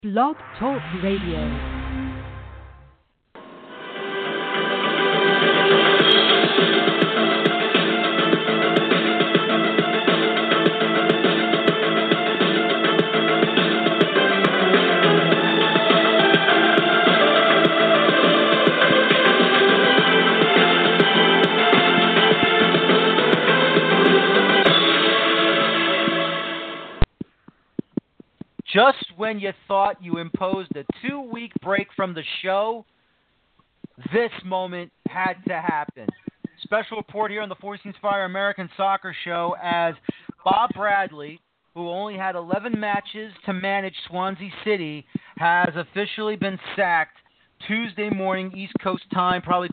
Blog Talk Radio. Just when you thought you imposed a 2-week break from the show, this moment had to happen. Special report here on the Four Seasons Fire American Soccer Show as Bob Bradley, who only had 11 matches to manage Swansea City, has officially been sacked Tuesday morning, East Coast time, probably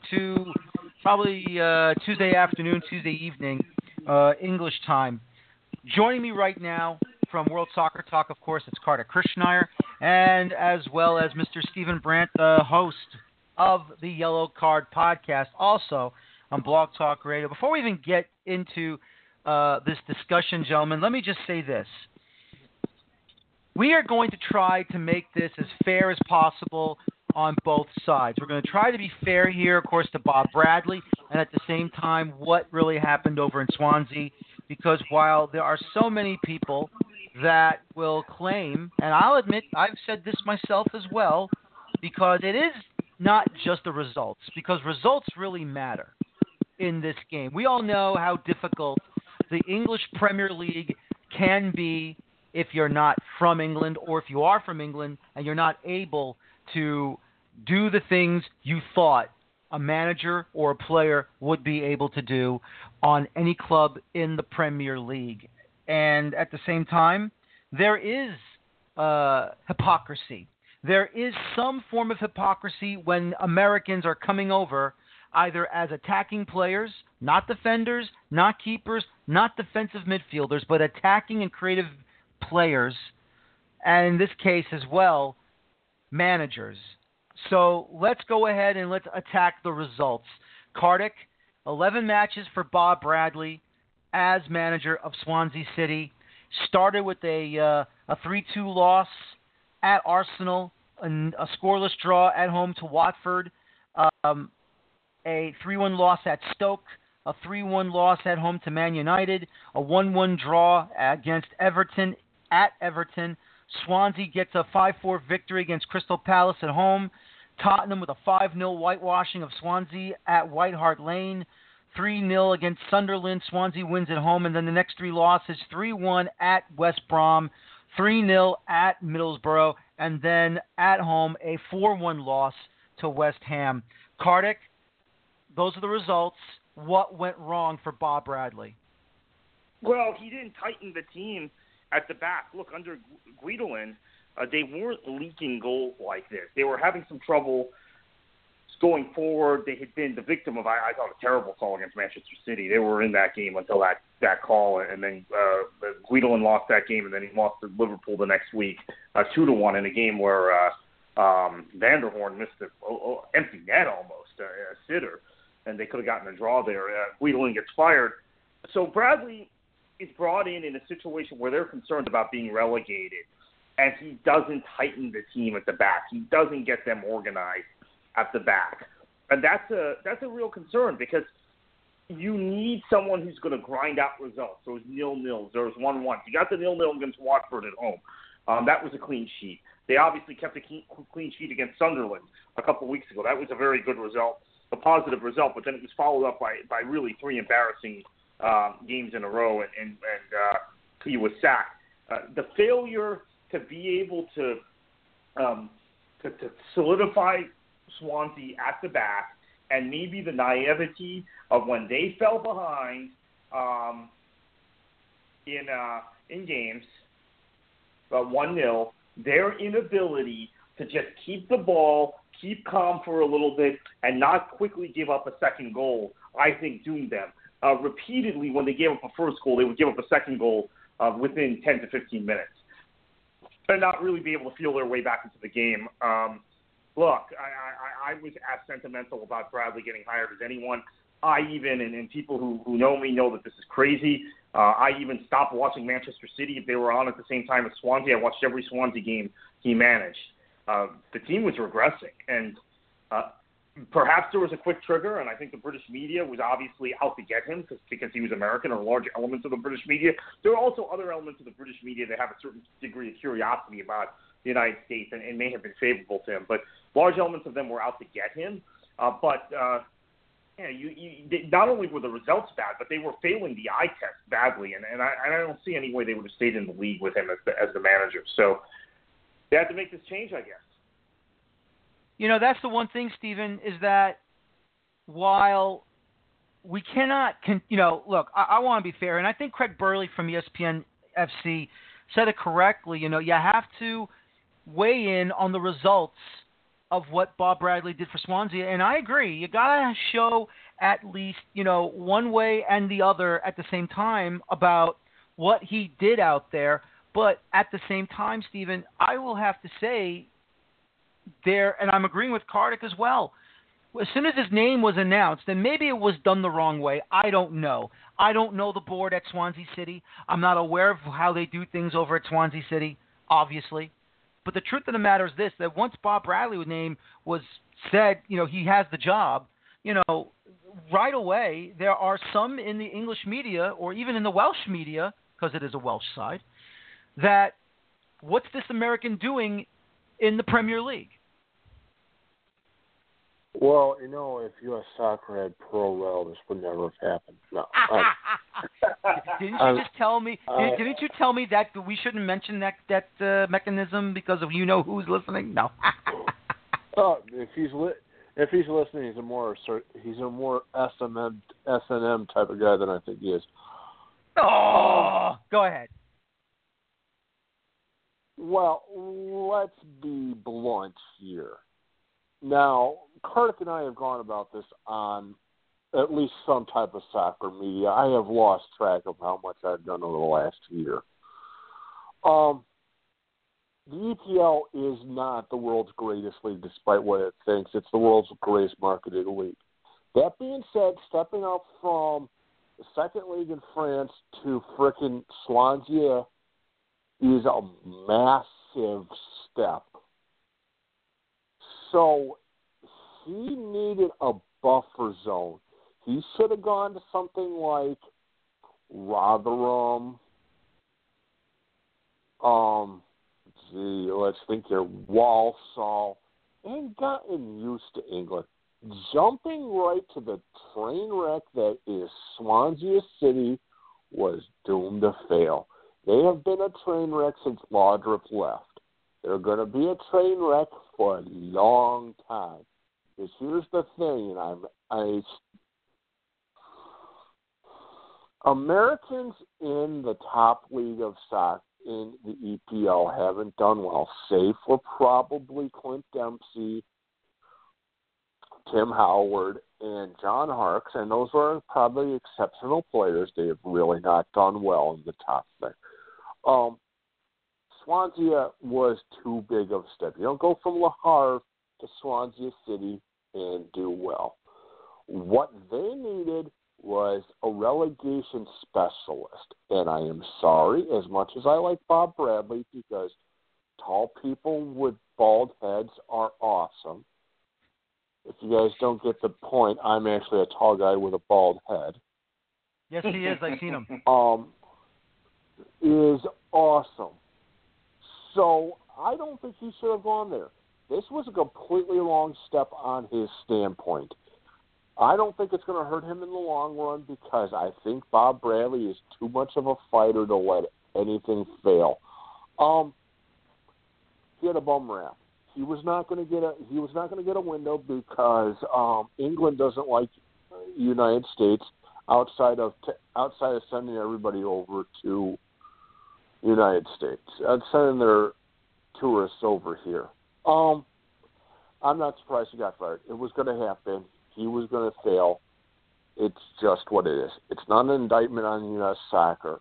Tuesday afternoon, Tuesday evening, English time. Joining me right now from World Soccer Talk, of course, it's Carter Kirschneier, and as well as Mr. Stephen Brandt, the host of the Yellow Card podcast, also on Blog Talk Radio. Before we even get into this discussion, gentlemen, let me just say this. We are going to try to make this as fair as possible on both sides. We're going to try to be fair here, of course, to Bob Bradley, and at the same time, what really happened over in Swansea, because while there are so many people that will claim, and I'll admit I've said this myself as well, because it is not just the results, because results really matter in this game. We all know how difficult the English Premier League can be if you're not from England, or if you are from England and you're not able to do the things you thought a manager or a player would be able to do on any club in the Premier League. And at the same time, there is hypocrisy. There is some form of hypocrisy when Americans are coming over either as attacking players, not defenders, not keepers, not defensive midfielders, but attacking and creative players, and in this case as well, managers. So let's go ahead and let's attack the results. Kartik, 11 matches for Bob Bradley as manager of Swansea City. Started with a 3-2 loss at Arsenal, a scoreless draw at home to Watford, a 3-1 loss at Stoke, a 3-1 loss at home to Man United, a 1-1 draw against Everton at Everton. Swansea gets a 5-4 victory against Crystal Palace at home. Tottenham with a 5-0 whitewashing of Swansea at White Hart Lane. 3-0 against Sunderland. Swansea wins at home. And then the next three losses, 3-1 at West Brom, 3-0 at Middlesbrough, and then at home a 4-1 loss to West Ham. Kartik, those are the results. What went wrong for Bob Bradley? Well, he didn't tighten the team at the back. Look, under Guidolin, they weren't leaking goals like this. They were having some trouble going forward. They had been the victim of, I thought, a terrible call against Manchester City. They were in that game until that call, and then Guidolin lost that game, and then he lost to Liverpool the next week, 2-1 in a game where Vanderhorn missed an empty net almost, a sitter, and they could have gotten a draw there. Guidolin gets fired. So Bradley is brought in a situation where they're concerned about being relegated, and he doesn't tighten the team at the back. He doesn't get them organized at the back. And that's a real concern, because you need someone who's going to grind out results. Those 0-0s, there was 1-1. You got the 0-0 against Watford at home. That was a clean sheet. They obviously kept a clean sheet against Sunderland a couple of weeks ago. That was a very good result, a positive result, but then it was followed up by really three embarrassing games in a row, and he was sacked. The failure to be able to solidify Swansea at the back, and maybe the naivety of when they fell behind in games, 1-0, their inability to just keep the ball, keep calm for a little bit, and not quickly give up a second goal, I think doomed them. Repeatedly, when they gave up a first goal, they would give up a second goal within 10 to 15 minutes and not really be able to feel their way back into the game. Look, I was as sentimental about Bradley getting hired as anyone. I even, and people who know me know that this is crazy, I even stopped watching Manchester City if they were on at the same time as Swansea. I watched every Swansea game he managed. The team was regressing, and perhaps there was a quick trigger, and I think the British media was obviously out to get him because he was American, or large elements of the British media. There are also other elements of the British media that have a certain degree of curiosity about the United States and may have been favorable to him. But large elements of them were out to get him. Not only were the results bad, but they were failing the eye test badly, and I don't see any way they would have stayed in the league with him as the manager. So they had to make this change, I guess. That's the one thing, Stephen, is that while we cannot, look, I want to be fair, and I think Craig Burley from ESPN FC said it correctly. You have to weigh in on the results of what Bob Bradley did for Swansea, and I agree. You got to show at least, one way and the other at the same time about what he did out there. But at the same time, Stephen, I will have to say, and I'm agreeing with Kartik as well, as soon as his name was announced, and maybe it was done the wrong way, I don't know. I don't know the board at Swansea City. I'm not aware of how they do things over at Swansea City, obviously. But the truth of the matter is this, that once Bob Bradley's name was said, he has the job, right away there are some in the English media or even in the Welsh media, because it is a Welsh side, that what's this American doing in the Premier League? Well, if U.S. Soccer had pro rel, this would never have happened. No. Didn't you just tell me? Didn't you tell me that we shouldn't mention that mechanism because of who's listening? No. If he's listening, he's a more S&M type of guy than I think he is. Oh, go ahead. Well, let's be blunt here. Now, Kartik and I have gone about this on at least some type of soccer media. I have lost track of how much I've done over the last year. The EPL is not the world's greatest league, despite what it thinks. It's the world's greatest marketed league. That being said, stepping up from the second league in France to frickin' Swansea is a massive step. So he needed a buffer zone. He should have gone to something like Rotherham. Let's think here, Walsall, and gotten used to England. Jumping right to the train wreck that is Swansea City was doomed to fail. They have been a train wreck since Laudrup left. They're going to be a train wreck for a long time. Because here's the thing, and Americans in the top league of soccer in the EPL haven't done well, save for probably Clint Dempsey, Tim Howard, and John Harkes, and those are probably exceptional players. They have really not done well in the top thing. Swansea was too big of a step. You don't go from Le Havre to Swansea City and do well. What they needed was a relegation specialist. And I am sorry, as much as I like Bob Bradley, because tall people with bald heads are awesome. If you guys don't get the point, I'm actually a tall guy with a bald head. Yes, he is. I've seen him. Is awesome. So I don't think he should have gone there. This was a completely wrong step on his standpoint. I don't think it's going to hurt him in the long run because I think Bob Bradley is too much of a fighter to let anything fail. He had a bum rap. He was not going to get a window because England doesn't like United States outside of sending everybody over to United States. Sending their tourists over here. I'm not surprised he got fired. It was going to happen. He was going to fail. It's just what it is. It's not an indictment on U.S. soccer.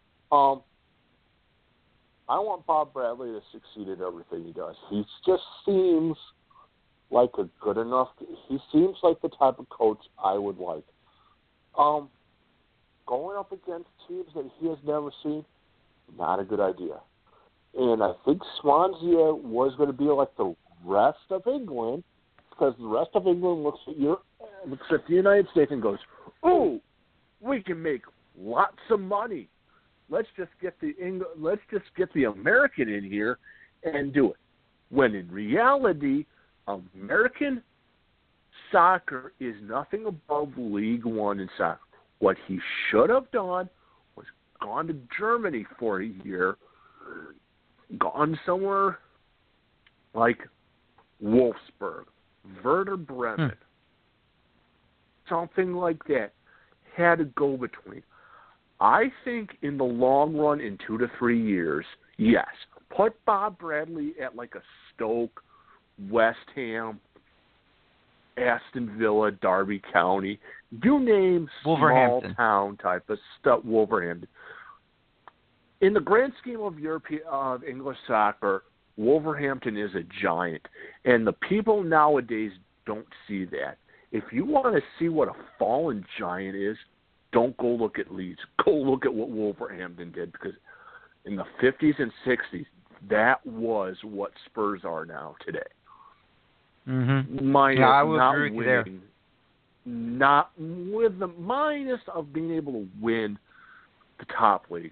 I want Bob Bradley to succeed at everything he does. He just seems like a good enough. He seems like the type of coach I would like. Going up against teams that he has never seen, not a good idea. And I think Swansea was going to be like the rest of England, because the rest of England looks at the United States and goes, "Oh, we can make lots of money. Let's just get the American in here and do it." When in reality, American soccer is nothing above League One in soccer. What he should have done was gone to Germany for a year, gone somewhere like Wolfsburg, Werder Bremen, something like that. Had a go-between. I think in the long run, in 2 to 3 years, yes, put Bob Bradley at like a Stoke, West Ham, Aston Villa, Derby County, you name small town type of stuff, Wolverhampton. In the grand scheme of English soccer, Wolverhampton is a giant, and the people nowadays don't see that. If you want to see what a fallen giant is, don't go look at Leeds. Go look at what Wolverhampton did, because in the 50s and 60s, that was what Spurs are now today. Mm-hmm. Minus I will not agree with winning, you there. Not with the minus of being able to win the top league.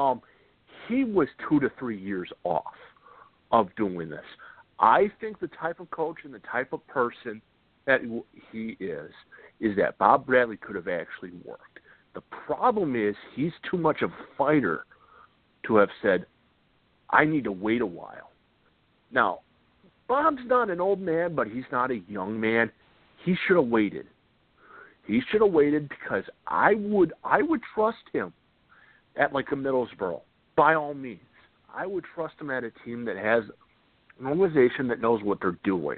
He was 2 to 3 years off of doing this. I think the type of coach and the type of person that he is that Bob Bradley could have actually worked. The problem is he's too much of a fighter to have said, I need to wait a while. Now, Bob's not an old man, but he's not a young man. He should have waited. He should have waited, because I would trust him at like a Middlesbrough, by all means. I would trust him at a team that has an organization that knows what they're doing.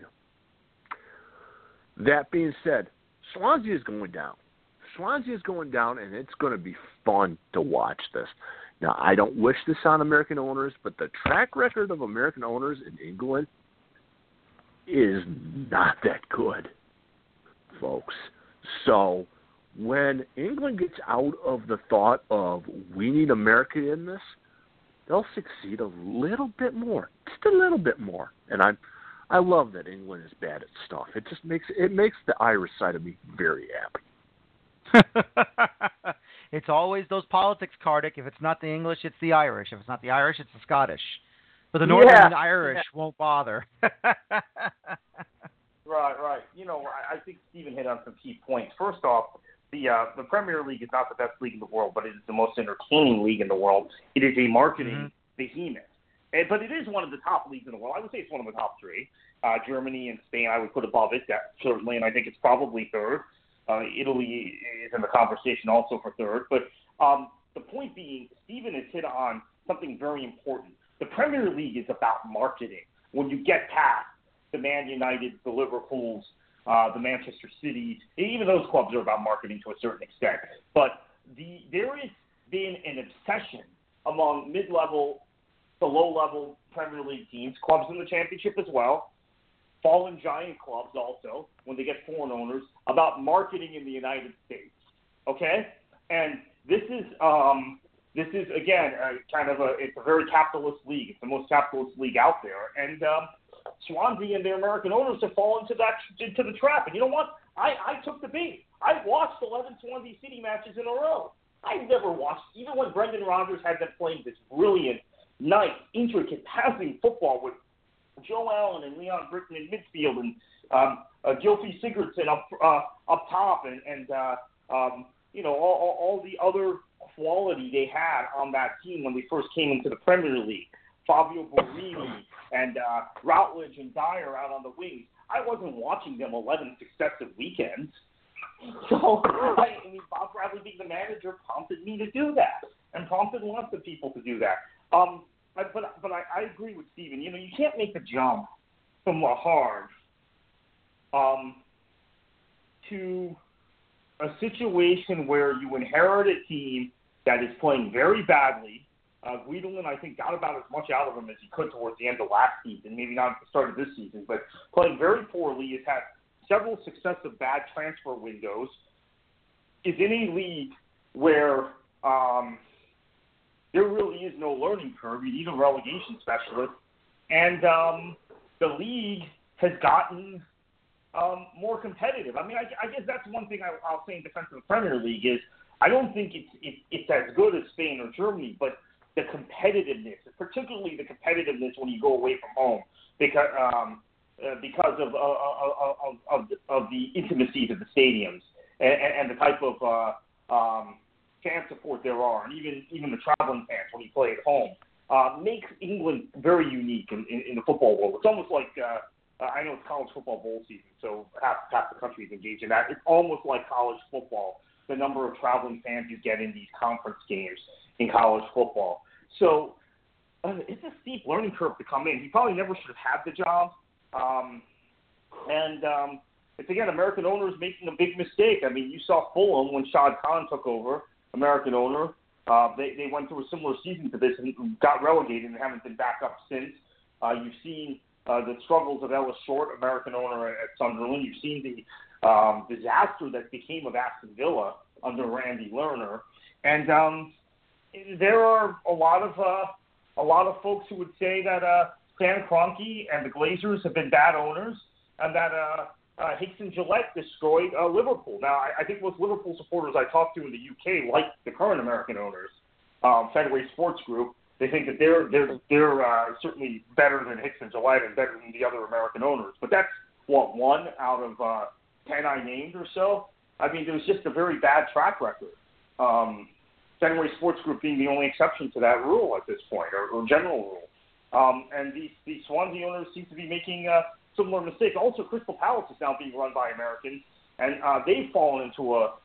That being said, Swansea is going down. Swansea is going down, and it's going to be fun to watch this. Now, I don't wish this on American owners, but the track record of American owners in England is not that good, folks. So when England gets out of the thought of we need America in this, they'll succeed a little bit more, just a little bit more. And I love that England is bad at stuff. It just makes the Irish side of me very happy. It's always those politics, Kardik. If it's not the English, it's the Irish. If it's not the Irish, it's the Scottish. But the Northern and Irish won't bother. Right. You know, I think Stephen hit on some key points. First off, the Premier League is not the best league in the world, but it is the most entertaining league in the world. It is a marketing behemoth. But it is one of the top leagues in the world. I would say it's one of the top three. Germany and Spain, I would put above it, certainly, and I think it's probably third. Italy is in the conversation also for third. But the point being, Stephen has hit on something very important. The Premier League is about marketing. When you get past the Man United, the Liverpools, the Manchester Cities, even those clubs are about marketing to a certain extent. But there has been an obsession among mid-level to low-level Premier League teams, clubs in the championship as well, fallen giant clubs also, when they get foreign owners, about marketing in the United States. Okay? And this is again, it's a very capitalist league. It's the most capitalist league out there. And Swansea and their American owners have fallen into the trap. And you know what? I took the bait. I watched 11 Swansea City matches in a row. I've never watched, even when Brendan Rodgers had them playing this brilliant, nice, intricate passing football with Joe Allen and Leon Britton in midfield and Gylfi Sigurdsson up top and all the other quality they had on that team when they first came into the Premier League. Fabio Borini and Routledge and Dyer out on the wings. I wasn't watching them 11 successive weekends. So, Bob Bradley being the manager prompted me to do that and prompted lots of people to do that. But I agree with Stephen. You know, you can't make the jump from the hard to a situation where you inherit a team that is playing very badly. Guidelin, I think, got about as much out of him as he could towards the end of last season, maybe not at the start of this season, but playing very poorly. Has had several successive bad transfer windows. Is in a league where there really is no learning curve. You need a relegation specialist. And the league has gotten more competitive. I mean, I guess that's one thing I'll say in defense of the Premier League is I don't think it's as good as Spain or Germany, but the competitiveness, particularly the competitiveness when you go away from home, because of the intimacies of the stadiums and the type of fan support there are, and even the traveling fans when you play at home, makes England very unique in the football world. It's almost like I know it's college football bowl season, so half the country is engaged in that. It's almost like college football, the number of traveling fans you get in these conference games in college football. So it's a steep learning curve to come in. He probably never should have had the job. It's, again, American owners making a big mistake. I mean, you saw Fulham when Shad Khan took over, American owner. They went through a similar season to this and got relegated and haven't been back up since. You've seen the struggles of Ellis Short, American owner at Sunderland. You've seen the disaster that became of Aston Villa under Randy Lerner. And there are a lot of folks who would say that Stan Kroenke and the Glazers have been bad owners, and that Hicks and Gillette destroyed Liverpool. Now, I think most Liverpool supporters I talked to in the UK like the current American owners, Fenway Sports Group. They think that they're certainly better than Hicks and Gillette and better than the other American owners. But that's, one out of 10 I named or so. I mean, there was just a very bad track record. Fenway Sports Group being the only exception to that rule at this point, or general rule. And these Swansea owners seem to be making similar mistakes. Also, Crystal Palace is now being run by Americans, and they've fallen into a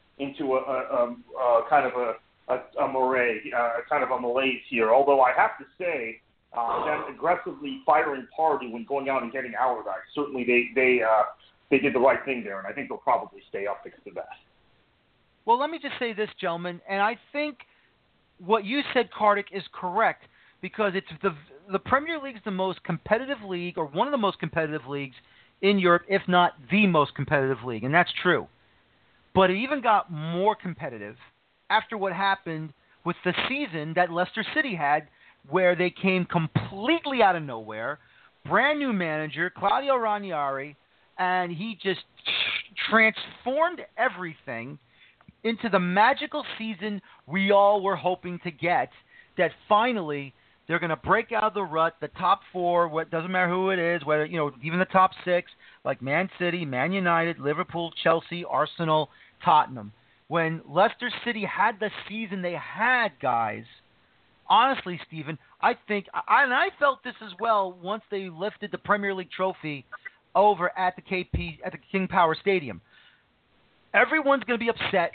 kind of a moray, kind of a malaise here. Although I have to say, them aggressively firing Pardew when going out and getting Allardyce, certainly they did the right thing there, and I think they'll probably stay up because of that. Well, let me just say this, gentlemen, and I think what you said, Kartik, is correct, because it's the Premier League is the most competitive league, or one of the most competitive leagues in Europe, if not the most competitive league, and that's true. But it even got more competitive after what happened with the season that Leicester City had, where they came completely out of nowhere, brand new manager, Claudio Ranieri, and he just transformed everything into the magical season we all were hoping to get, that finally they're going to break out of the rut, the top four, what doesn't matter who it is, whether, even the top six, like Man City, Man United, Liverpool, Chelsea, Arsenal, Tottenham. When Leicester City had the season they had, guys, honestly, Stephen, I think, and I felt this as well once they lifted the Premier League trophy over at the King Power Stadium. Everyone's going to be upset.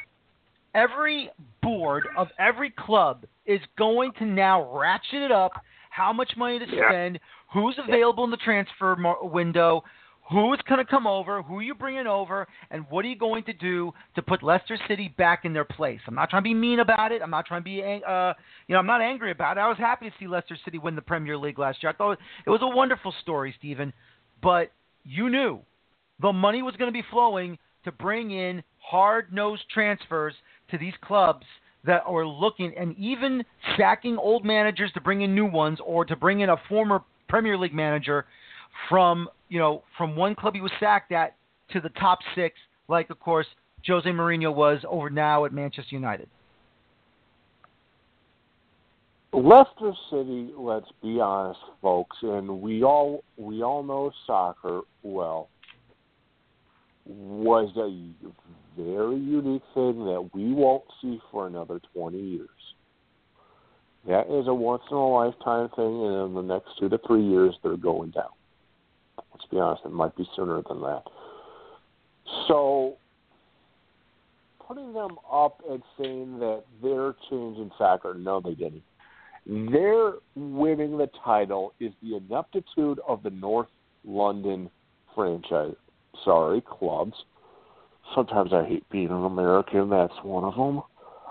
Every board of every club is going to now ratchet it up, how much money to spend, who's available in the transfer window, who's going to come over, who you bringing over, and what are you going to do to put Leicester City back in their place. I'm not trying to be mean about it. I'm not trying to be, I'm not angry about it. I was happy to see Leicester City win the Premier League last year. I thought it was a wonderful story, Stephen. But you knew the money was going to be flowing to bring in hard-nosed transfers to these clubs that are looking, and even sacking old managers to bring in new ones, or to bring in a former Premier League manager from one club he was sacked at to the top six, like, of course, Jose Mourinho was over now at Manchester United. Leicester City, let's be honest, folks, and we all know soccer well, was a very unique thing that we won't see for another 20 years. That is a once-in-a-lifetime thing, and in the next 2 to 3 years, they're going down. Let's be honest, it might be sooner than that. So, putting them up and saying that they're changing soccer, no, they didn't. Their winning the title is the ineptitude of the North London franchise. Sorry, clubs. Sometimes I hate being an American. That's one of them.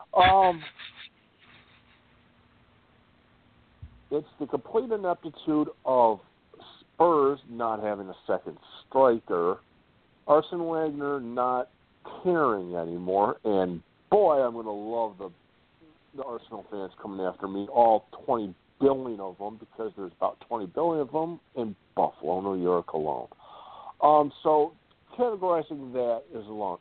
It's the complete ineptitude of Spurs not having a second striker, Arsene Wenger not caring anymore, and boy, I'm going to love the Arsenal fans coming after me, all 20 billion of them, because there's about 20 billion of them in Buffalo, New York alone. So categorizing that is alone.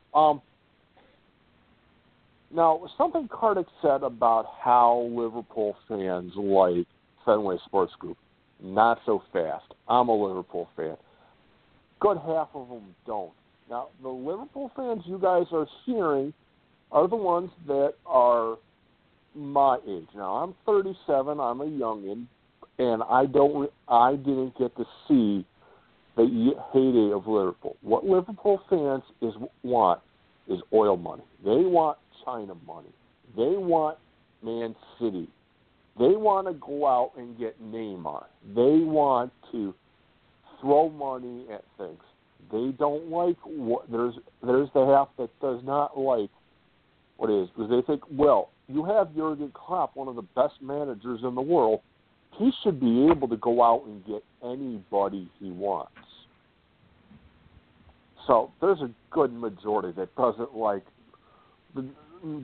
Now, something Kartik said about how Liverpool fans like Fenway Sports Group. Not so fast. I'm a Liverpool fan. Good half of them don't. Now, the Liverpool fans you guys are hearing are the ones that are my age. Now, I'm 37. I'm a youngin, and I didn't get to see the heyday of Liverpool. What Liverpool fans want is oil money. They want China money. They want Man City. They want to go out and get Neymar. They want to throw money at things. They don't like what there's the half that does not like what it is, because they think, well, you have Jurgen Klopp, one of the best managers in the world. He should be able to go out and get anybody he wants. So there's a good majority that doesn't like him.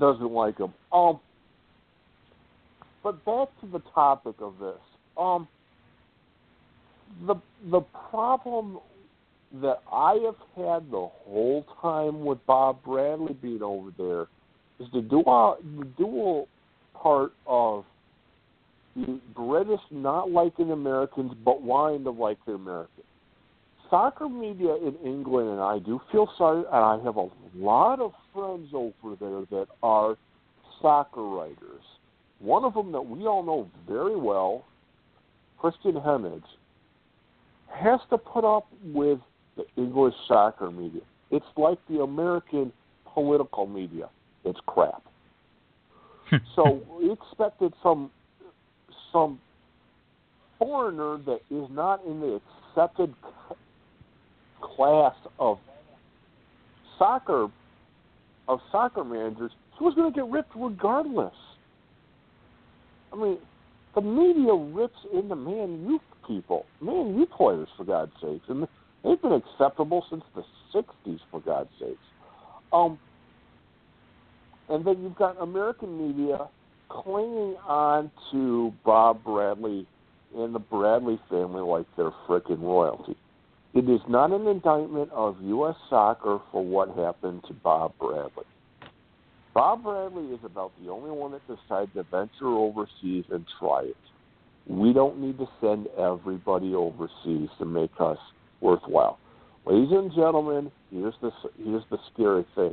But back to the topic of this. The problem that I have had the whole time with Bob Bradley being over there is the dual part of the British not liking Americans but wanting to like the Americans. Soccer media in England, and I do feel sorry, and I have a lot of friends over there that are soccer writers. One of them that we all know very well, Christian Hemmage, has to put up with the English soccer media. It's like the American political media. It's crap. So we expected some foreigner that is not in the accepted class of soccer managers. He was going to get ripped regardless. I mean, the media rips into Man U people, Man U players, for God's sakes, and they've been acceptable since the 60s, for God's sakes. And then you've got American media clinging on to Bob Bradley and the Bradley family like they're frickin' royalty. It is not an indictment of U.S. soccer for what happened to Bob Bradley. Bob Bradley is about the only one that decided to venture overseas and try it. We don't need to send everybody overseas to make us worthwhile. Ladies and gentlemen, here's the scary thing.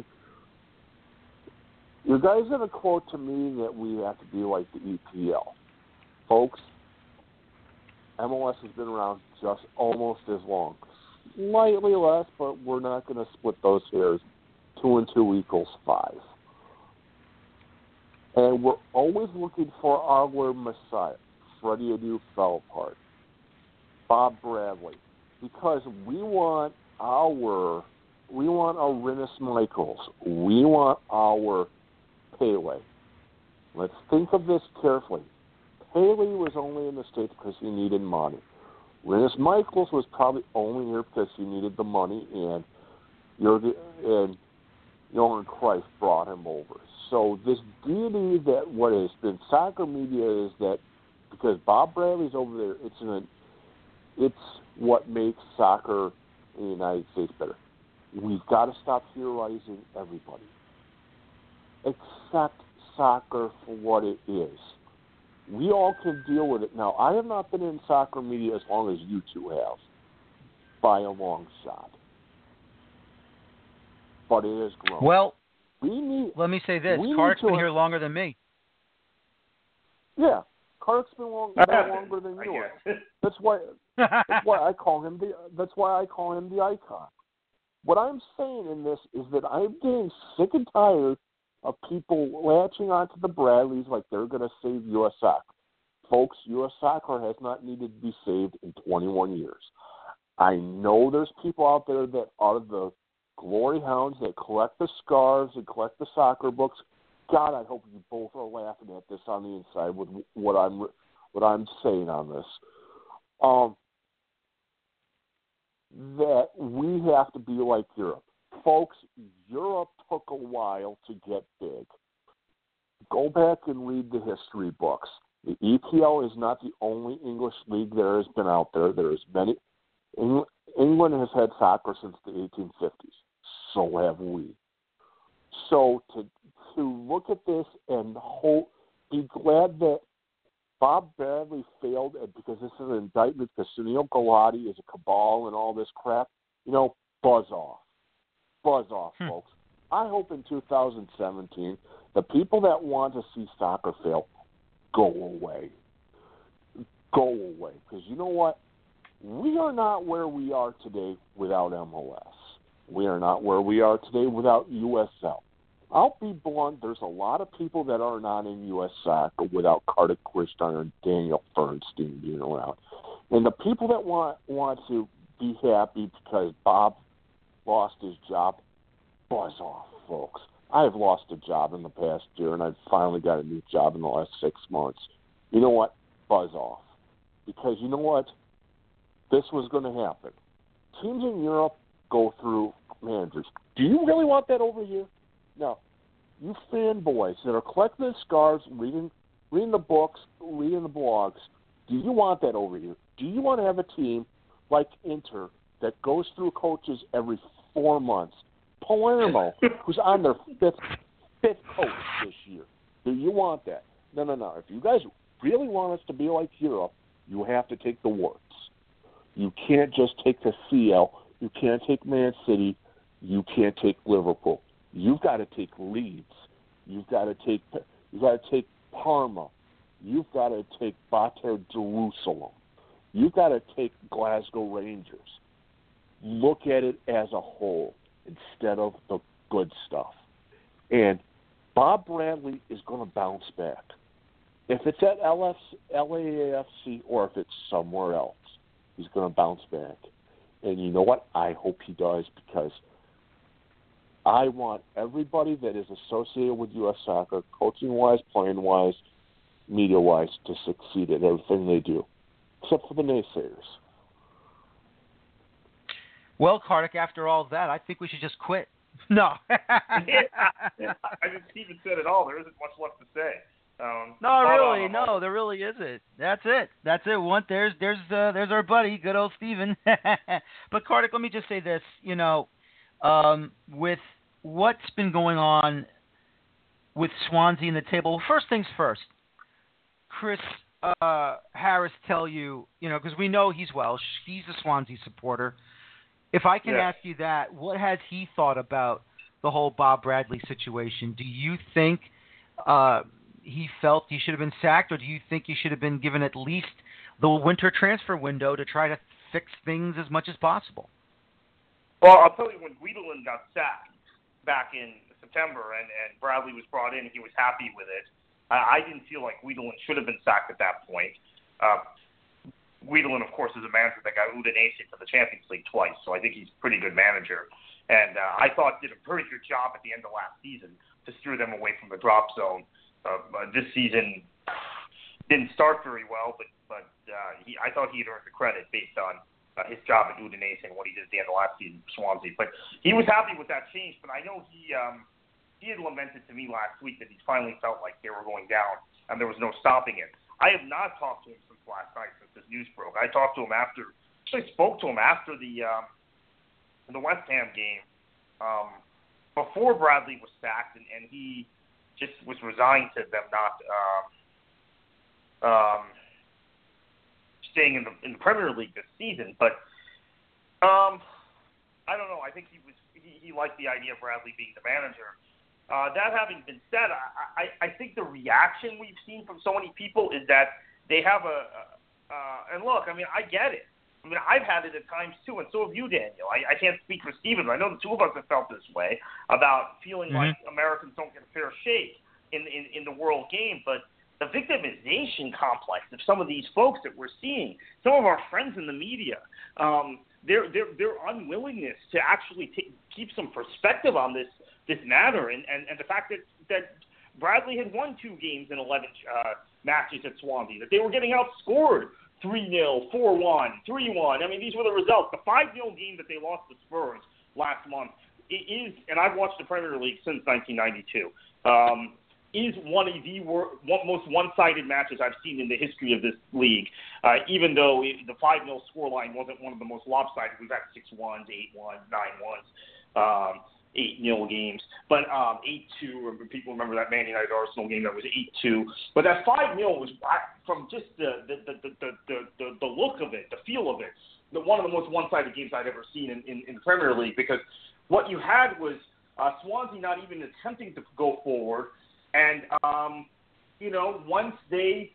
You guys have a quote to me that we have to be like the EPL. Folks, MLS has been around just almost as long. Slightly less, but we're not going to split those hairs. 2 and 2 equals 5. And we're always looking for our Messiah. Freddie Adu fell apart. Bob Bradley. Because we want our Rinus Michaels. We want our Pele. Let's think of this carefully. Pele was only in the States because he needed money. Rinus Michaels was probably only here because he needed the money, and Johan Cruyff brought him over. So this deity that what has been soccer media is that because Bob Bradley's over there, it's what makes soccer in the United States better. We've got to stop theorizing everybody. Accept soccer for what it is. We all can deal with it. Now, I have not been in soccer media as long as you two have, by a long shot. But it has grown. Well, let me say this. Kartik's been here longer than me. Yeah, Kartik's been longer than you have. That's why I call him the icon. What I'm saying in this is that I'm getting sick and tired of people latching onto the Bradleys like they're going to save U.S. soccer. Folks, U.S. soccer has not needed to be saved in 21 years. I know there's people out there that are the glory hounds that collect the scarves and collect the soccer books. God, I hope you both are laughing at this on the inside with what I'm saying on this. That we have to be like Europe. Folks, Europe took a while to get big. go back and read the history books. The EPL is not the only English league there has been out there. There's many. England has had soccer since the 1850s. So have we. So to look at this and be glad that Bob Bradley failed because this is an indictment because Sunil Gulati is a cabal and all this crap, buzz off. Buzz off, folks. I hope in 2017 the people that want to see soccer fail go away. Go away. Because you know what? We are not where we are today without MLS. We are not where we are today without USL. I'll be blunt, there's a lot of people that are not in U.S. soccer without Kartik Krishnaiyer and Daniel Fernstein being around. And the people that want to be happy because Bob lost his job, buzz off, folks. I have lost a job in the past year, and I've finally got a new job in the last 6 months. You know what? Buzz off. Because you know what? This was going to happen. Teams in Europe go through managers. Do you really want that over here? No. You fanboys that are collecting the scarves, reading the books, reading the blogs, do you want that over here? Do you want to have a team like Inter that goes through coaches every 4 months? Palermo, who's on their fifth coach this year. Do you want that? No. If you guys really want us to be like Europe, you have to take the warts. You can't just take the CL. You can't take Man City. You can't take Liverpool. You've got to take Leeds. You've got to take Parma. You've got to take Bate Jerusalem. You've got to take Glasgow Rangers. Look at it as a whole instead of the good stuff. And Bob Bradley is going to bounce back. If it's at LAFC or if it's somewhere else, he's going to bounce back. And you know what? I hope he does because I want everybody that is associated with U.S. soccer, coaching-wise, playing-wise, media-wise, to succeed at everything they do, except for the naysayers. Well, Kartik, after all of that, I think we should just quit. No. I think Steven said it all. There isn't much left to say. No, there really isn't. That's it. There's our buddy, good old Steven. But Kartik, let me just say this. With what's been going on with Swansea in the table, first things first. Chris Harris tell you, because we know he's Welsh. He's a Swansea supporter. If I can ask you that, what has he thought about the whole Bob Bradley situation? Do you think he felt he should have been sacked, or do you think he should have been given at least the winter transfer window to try to fix things as much as possible? Well, I'll tell you, when Guidelin got sacked back in September and Bradley was brought in, he was happy with it. I didn't feel like Guidelin should have been sacked at that point. Guidelin, of course, is a manager that got Udinese to the Champions League twice, so I think he's a pretty good manager. And I thought did a very good job at the end of last season to steer them away from the drop zone. This season didn't start very well, but I thought he'd earned the credit based on his job at Udinese and what he did at the end of last season for Swansea. But he was happy with that change, but I know he had lamented to me last week that he finally felt like they were going down and there was no stopping it. I have not talked to him since last night, since this news broke. I spoke to him after the West Ham game, before Bradley was sacked, and he just was resigned to them not staying in the Premier League this season. But I don't know. I think he liked the idea of Bradley being the manager. That having been said, I think the reaction we've seen from so many people is that they have and look, I mean, I get it. I mean, I've had it at times too, and so have you, Daniel. I can't speak for Steven, but I know the two of us have felt this way about feeling like Americans don't get a fair shake in the world game. But the victimization complex of some of these folks that we're seeing, some of our friends in the media, their unwillingness to actually keep some perspective on this matter, and the fact that Bradley had won 2 games in 11 matches at Swansea, that they were getting outscored 3-0, 4-1, 3-1. I mean, these were the results. The 5-0 game that they lost to Spurs last month is, and I've watched the Premier League since 1992. is one of the most one-sided matches I've seen in the history of this league. Even though the 5-0 scoreline wasn't one of the most lopsided. We've had 6-1s, 8-1s, 9-1s, 8-0 games, but 8-2. People remember that Man United Arsenal game that was 8-2. But that 5-0 was, from just the look of it, the feel of it, one of the most one-sided games I'd ever seen in the Premier League, because what you had was Swansea not even attempting to go forward, and once they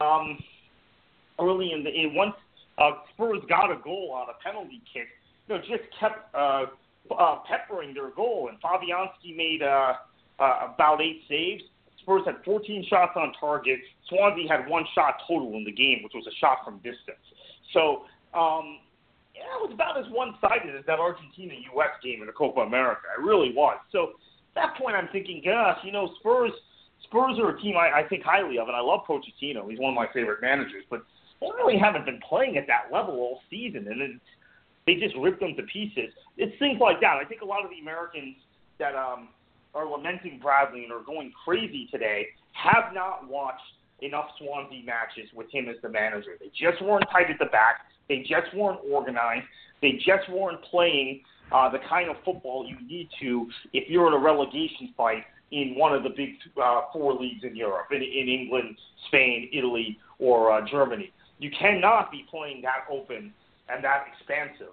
once Spurs got a goal on a penalty kick, just kept peppering their goal, and Fabianski made about 8 saves. Spurs had 14 shots on target. Swansea had 1 shot total in the game, which was a shot from distance. So, it was about as one-sided as that Argentina-U.S. game in the Copa America. It really was. So, at that point, I'm thinking, gosh, Spurs are a team I think highly of, and I love Pochettino. He's one of my favorite managers, but they really haven't been playing at that level all season, and they just ripped them to pieces. It's things like that. I think a lot of the Americans that are lamenting Bradley and are going crazy today have not watched enough Swansea matches with him as the manager. They just weren't tight at the back. They just weren't organized. They just weren't playing the kind of football you need to if you're in a relegation fight in one of the big 4 leagues in Europe, in England, Spain, Italy, or Germany. You cannot be playing that open and that expansive.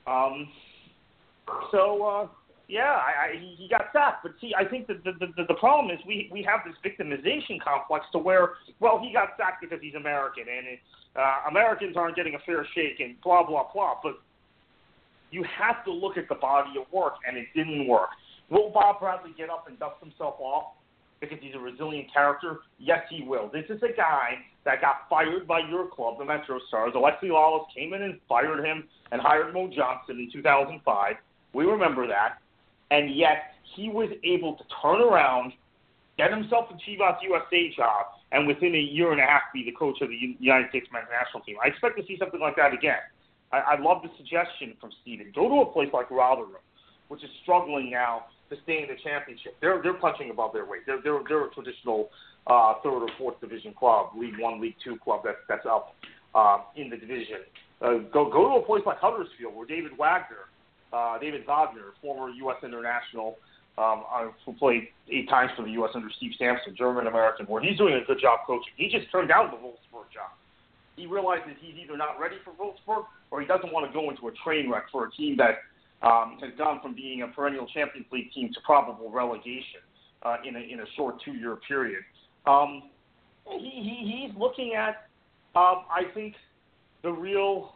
He got sacked. But see, I think the problem is we have this victimization complex to where, well, he got sacked because he's American, and Americans aren't getting a fair shake, and blah, blah, blah. But you have to look at the body of work, and it didn't work. Will Bob Bradley get up and dust himself off because he's a resilient character? Yes, he will. This is a guy that got fired by your club, the Metro Stars. Alexi Lalas came in and fired him and hired Mo Johnson in 2005. We remember that. And yet he was able to turn around, get himself a Chivas USA job, and within a year and a half be the coach of the United States men's national team. I expect to see something like that again. I love the suggestion from Steven. Go to a place like Rotherham, which is struggling now to stay in the championship. They're punching above their weight. They're a traditional 3rd or 4th division club, League 1, League 2 club that's up in the division. Go to a place like Huddersfield, where David Wagner, former U.S. international, who played 8 times for the U.S. under Steve Sampson, German-American, where he's doing a good job coaching. He just turned down the Wolfsburg job. He realizes he's either not ready for Wolfsburg or he doesn't want to go into a train wreck for a team that has gone from being a perennial Champions League team to probable relegation in a short 2-year period. He's looking at, I think, the real.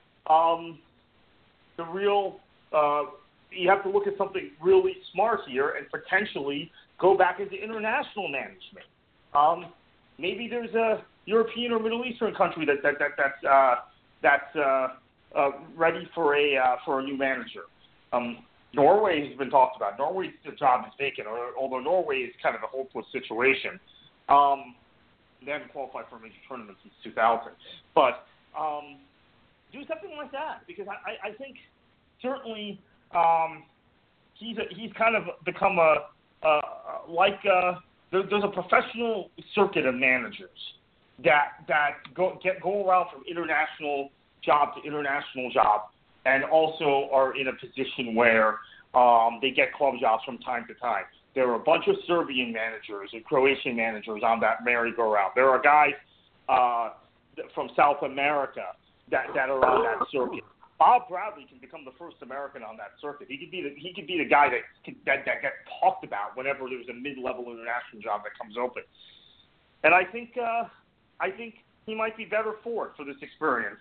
You have to look at something really smart here and potentially go back into international management. Maybe there's a European or Middle Eastern country that's ready for a new manager. Norway has been talked about. Norway's job is vacant, although Norway is kind of a hopeless situation. They haven't qualified for a major tournament since 2000. But do something like that, because I think certainly he's kind of become there's a professional circuit of managers that go around from international job to international job, and also are in a position where they get club jobs from time to time. There are a bunch of Serbian managers and Croatian managers on that merry-go-round. There are guys from South America that are on that circuit. Bob Bradley can become the first American on that circuit. He could be the guy that gets talked about whenever there's a mid-level international job that comes open. And I think he might be better for this experience.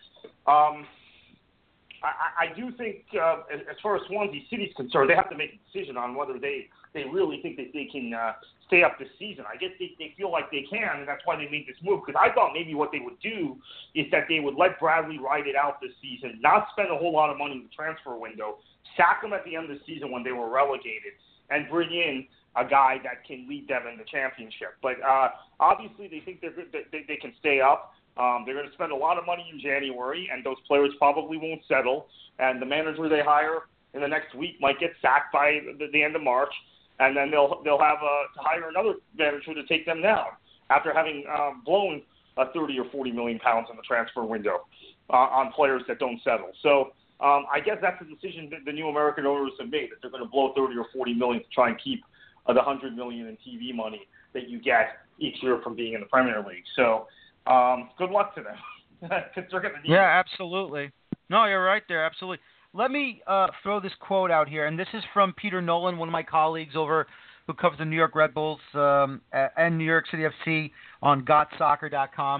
I do think, as far as Swansea City's concerned, they have to make a decision on whether they really think that they can stay up this season. I guess they feel like they can, and that's why they made this move. Because I thought maybe what they would do is that they would let Bradley ride it out this season, not spend a whole lot of money in the transfer window, sack him at the end of the season when they were relegated, and bring in a guy that can lead them in the championship. But obviously they think they can stay up. They're going to spend a lot of money in January, and those players probably won't settle. And the manager they hire in the next week might get sacked by the end of March. and then they'll have to hire another manager to take them down after having blown 30 or 40 million pounds in the transfer window on players that don't settle. So I guess that's the decision that the new American owners have made, that they're going to blow 30 or 40 million to try and keep the 100 million in TV money that you get each year from being in the Premier League. So good luck to them. Yeah, absolutely. No, you're right there. Absolutely. Let me throw this quote out here, and this is from Peter Nolan, one of my colleagues over who covers the New York Red Bulls and New York City FC on GotSoccer.com.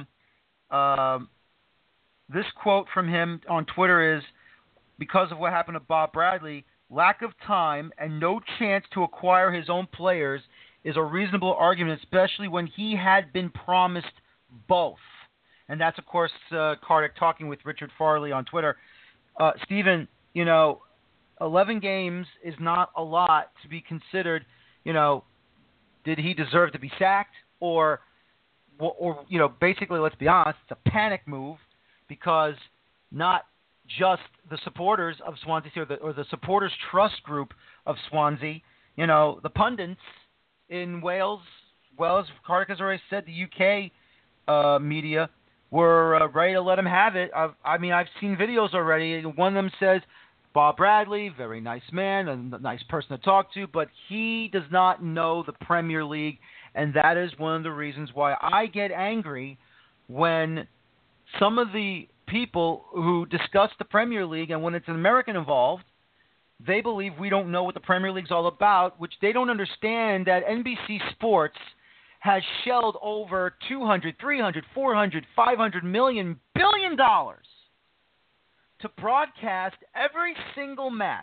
This quote from him on Twitter is, because of what happened to Bob Bradley, lack of time and no chance to acquire his own players is a reasonable argument, especially when he had been promised both. And that's, of course, Kartik talking with Richard Farley on Twitter. Stephen, 11 games is not a lot to be considered, did he deserve to be sacked? Or basically, let's be honest, it's a panic move because not just the supporters of Swansea or the supporters trust group of Swansea, the pundits in Wales, as Kartik has already said, the UK media were ready to let him have it. I've seen videos already. One of them says, Bob Bradley, very nice man, a nice person to talk to, but he does not know the Premier League, and that is one of the reasons why I get angry when some of the people who discuss the Premier League, and when it's an American involved, they believe we don't know what the Premier League's all about, which they don't understand that NBC Sports has shelled over $200, $300, $400, $500 million, billion to broadcast every single match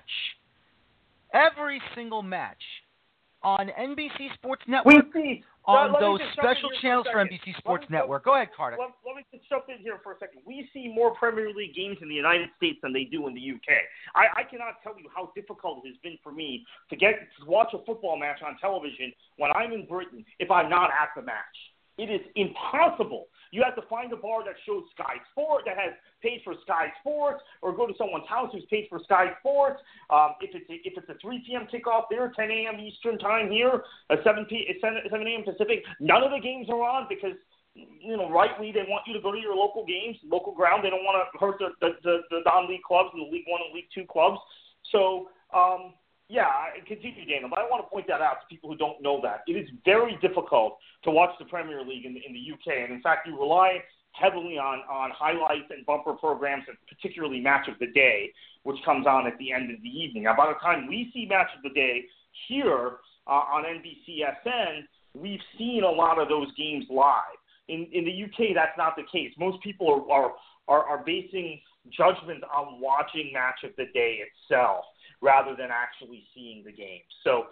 on NBC Sports Network, on those special channels for NBC Sports Network. Go ahead, Carter. Let me just jump in here for a second. We see more Premier League games in the United States than they do in the UK. I cannot tell you how difficult it has been for me to watch a football match on television when I'm in Britain if I'm not at the match. It is impossible. You have to find a bar that shows Sky Sports, that has paid for Sky Sports, or go to someone's house who's paid for Sky Sports. If it's a 3 p.m. kickoff there, 10 a.m. Eastern time here, 7 a.m. Pacific, none of the games are on because, rightly they want you to go to your local games, local ground. They don't want to hurt the non-league clubs and the League One and League Two clubs. So, continue, Daniel, but I want to point that out to people who don't know that. It is very difficult to watch the Premier League in the UK, and in fact, you rely heavily on highlights and bumper programs, and particularly Match of the Day, which comes on at the end of the evening. Now, by the time we see Match of the Day here on NBCSN, we've seen a lot of those games live. In the UK, that's not the case. Most people are basing judgment on watching Match of the Day itself, rather than actually seeing the game. So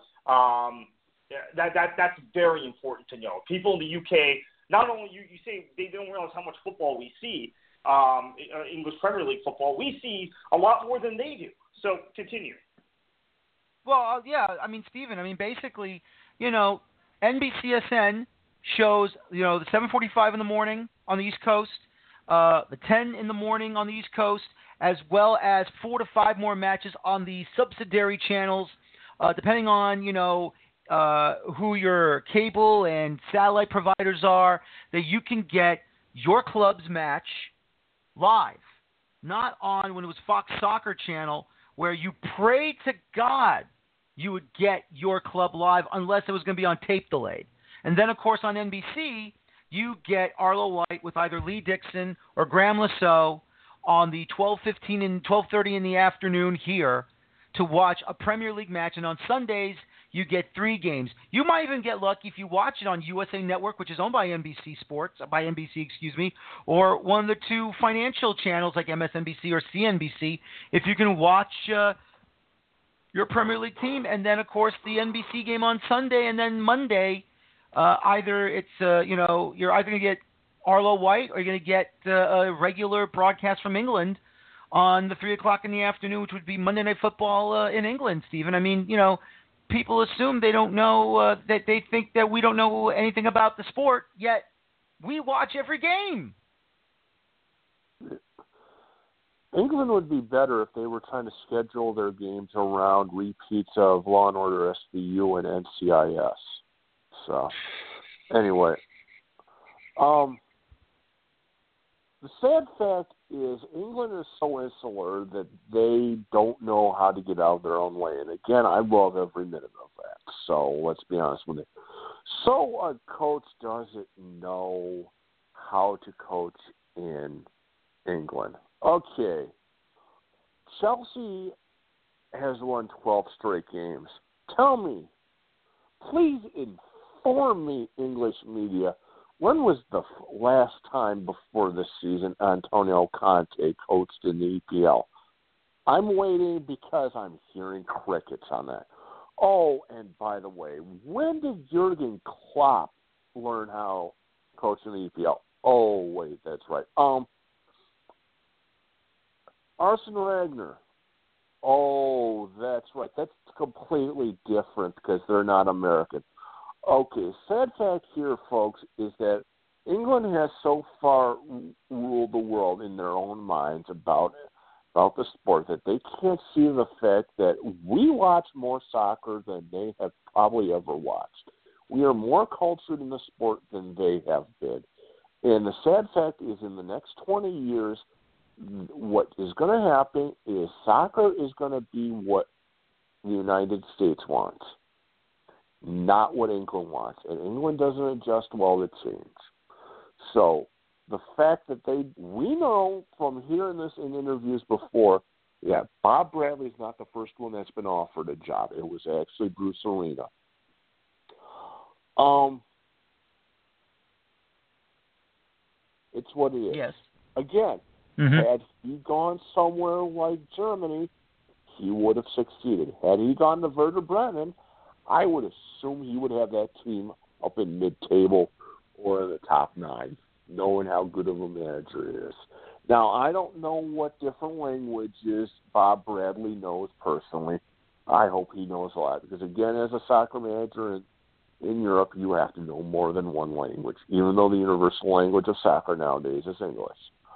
that's very important to know. People in the UK, not only you say they don't realize how much football we see, English Premier League football, we see a lot more than they do. So continue. Well, Stephen, basically, NBCSN shows, the 7:45 in the morning on the East Coast, the 10 in the morning on the East Coast, as well as 4 to 5 more matches on the subsidiary channels, depending on, who your cable and satellite providers are, that you can get your club's match live. Not on when it was Fox Soccer Channel, where you prayed to God you would get your club live unless it was going to be on tape delayed. And then, of course, on NBC, you get Arlo White with either Lee Dixon or Graham Lasso on the 12:15 and 12:30 in the afternoon here to watch a Premier League match. And on Sundays, you get 3 games. You might even get lucky if you watch it on USA Network, which is owned by NBC, or one of the 2 financial channels like MSNBC or CNBC, if you can watch your Premier League team. And then, of course, the NBC game on Sunday, and then Monday, either it's, you're either going to get Arlo White or you're going to get a regular broadcast from England on the 3 o'clock in the afternoon, which would be Monday Night Football in England, Stephen. People assume they don't know, that they think that we don't know anything about the sport, yet we watch every game. England would be better if they were trying to schedule their games around repeats of Law and Order SVU and NCIS. So, anyway, the sad fact is England is so insular that they don't know how to get out of their own way. And again, I love every minute of that. So let's be honest with it. So a coach doesn't know how to coach in England. Okay. Chelsea has won 12 straight games. Tell me, please inform me, English media, when was the last time before this season Antonio Conte coached in the EPL? I'm waiting because I'm hearing crickets on that. Oh, and by the way, when did Jurgen Klopp learn how to coach in the EPL? Oh, wait, that's right. Arsene Wenger. Oh, that's right. That's completely different because they're not American. Okay, sad fact here, folks, is that England has so far ruled the world in their own minds about the sport that they can't see the fact that we watch more soccer than they have probably ever watched. We are more cultured in the sport than they have been. And the sad fact is in the next 20 years, what is going to happen is soccer is going to be what the United States wants, not what England wants. And England doesn't adjust well to change. So the fact that we know from hearing this in interviews before, that Bob Bradley's not the first one that's been offered a job. It was actually Bruce Arena. It's what it is. Yes. Again, had he gone somewhere like Germany, he would have succeeded. Had he gone to Werder Bremen, I would assume he would have that team up in mid-table or in the top 9, knowing how good of a manager he is. Now, I don't know what different languages Bob Bradley knows personally. I hope he knows a lot because, again, as a soccer manager in Europe, you have to know more than one language, even though the universal language of soccer nowadays is English.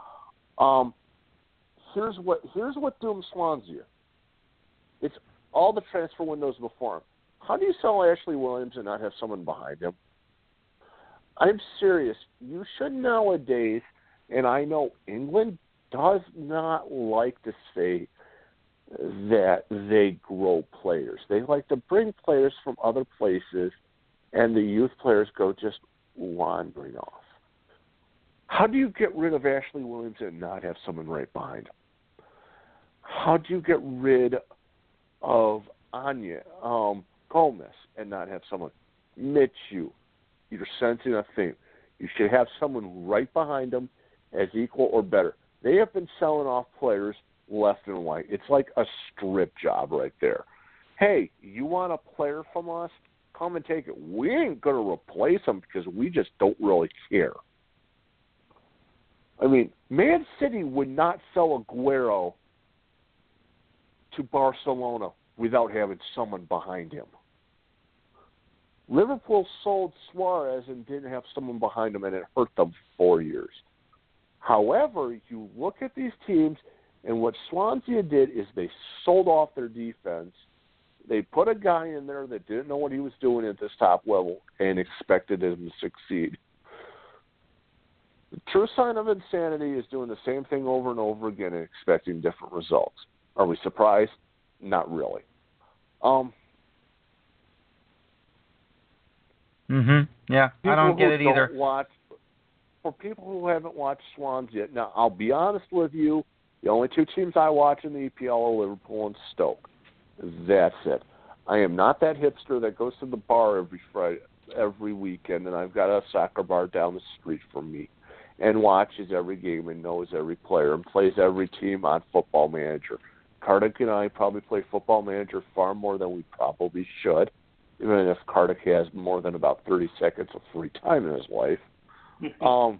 Here's what dooms Swansea. It's all the transfer windows before him. How do you sell Ashley Williams and not have someone behind him? I'm serious. You should nowadays, and I know England does not like to say that they grow players. They like to bring players from other places, and the youth players go just wandering off. How do you get rid of Ashley Williams and not have someone right behind him? How do you get rid of Anya Gomez and not have someone? Mitchell, you're sensing a theme. You should have someone right behind them as equal or better. They have been selling off players left and right. It's like a strip job right there. Hey, you want a player from us? Come and take it. We ain't going to replace them because we just don't really care. I mean, Man City would not sell Aguero to Barcelona without having someone behind him. Liverpool sold Suarez and didn't have someone behind him, and it hurt them for 4 years. However, you look at these teams, and what Swansea did is they sold off their defense. They put a guy in there that didn't know what he was doing at this top level and expected him to succeed. The true sign of insanity is doing the same thing over and over again and expecting different results. Are we surprised? Not really. Yeah, I don't get it either. For people who haven't watched Swansea, now I'll be honest with you, the only 2 teams I watch in the EPL are Liverpool and Stoke. That's it. I am not that hipster that goes to the bar every weekend, and I've got a soccer bar down the street from me and watches every game and knows every player and plays every team on Football Manager. Kartik and I probably play Football Manager far more than we probably should, even if Kartik has more than about 30 seconds of free time in his life. None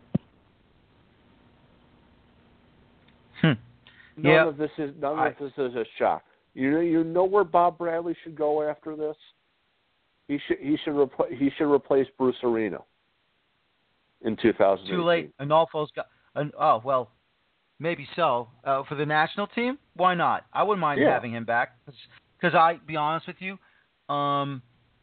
of this is a shock. You know where Bob Bradley should go after this? He should replace Bruce Arena in 2018. Too late. Anolfo's got. Maybe so. For the national team, why not? I wouldn't mind having him back. Because I be honest with you, I